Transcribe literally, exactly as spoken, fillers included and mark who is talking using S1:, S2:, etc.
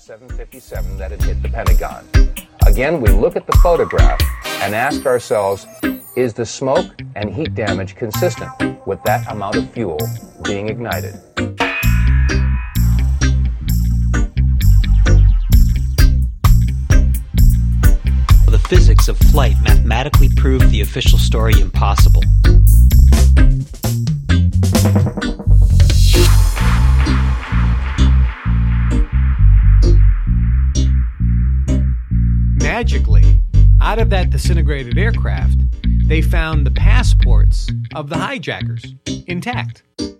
S1: seven fifty-seven that had hit the Pentagon. Again, we look at the photograph and ask ourselves, is the smoke and heat damage consistent with that amount of fuel being ignited?
S2: The physics of flight mathematically proved the official story impossible.
S3: Magically, out of that disintegrated aircraft, they found the passports of the hijackers intact.